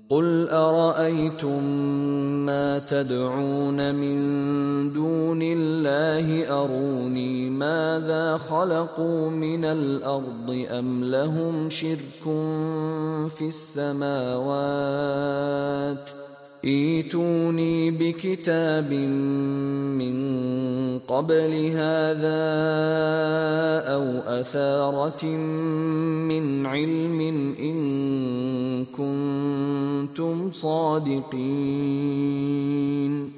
قُلْ أَرَأَيْتُم مَّا تَدْعُونَ مِن دُونِ اللَّهِ أَرُونِي مَاذَا خَلَقُوا مِنَ الْأَرْضِ أَمْ لَهُمْ شِرْكٌ فِي السَّمَاوَاتِ ائْتُونِي بِكِتَابٍ مِّن قَبْلِ هَٰذَا أَوْ أَثَارَةٍ مِّنْ عِلْمٍ إِن كُنتُمْ صَادِقِينَ